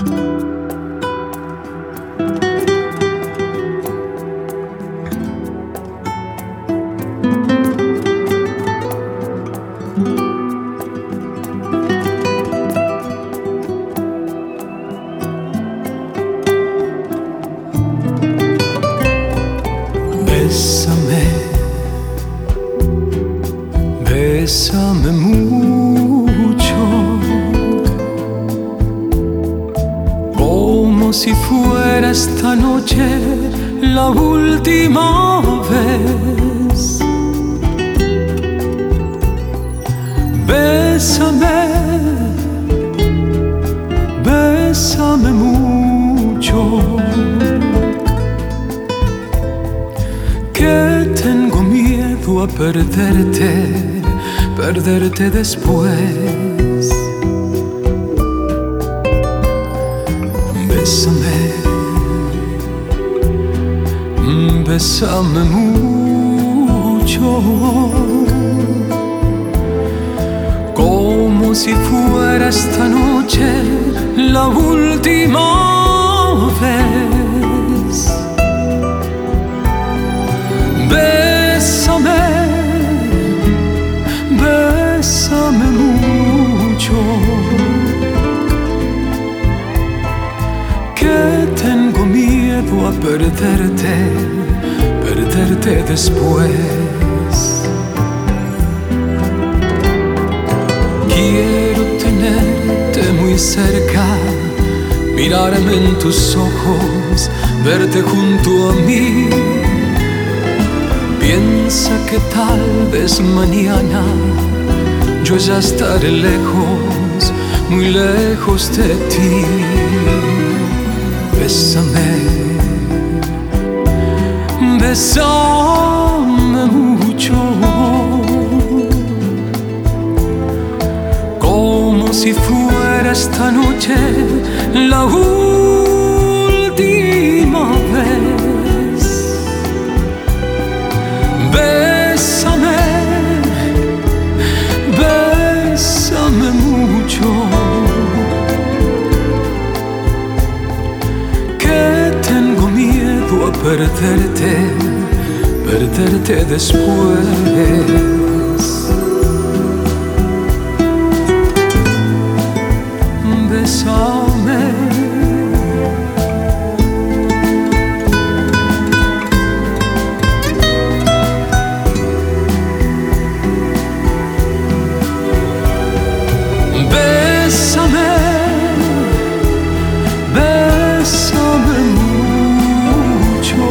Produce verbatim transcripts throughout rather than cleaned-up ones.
Bésame, bésame mucho, como si fuera esta noche la última vez. Bésame, bésame mucho, que tengo miedo a perderte, perderte después. Bésame, bésame mucho, como si fuera esta noche la última vez. Bésame, bésame mucho, que tengo miedo a perderte, perderte después. Quiero tenerte muy cerca, mirarme en tus ojos, verte junto a mí. Piensa que tal vez mañana yo ya estaré lejos, muy lejos de ti. Bésame, bésame mucho, como si fuera esta noche la última vez. Bésame, bésame mucho, que tengo miedo a perderte, perderte después. Bésame, bésame, bésame mucho,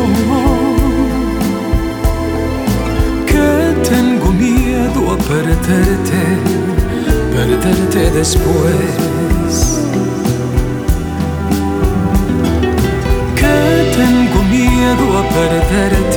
que tengo miedo a perderte, perderte después. Que tengo miedo a perderte,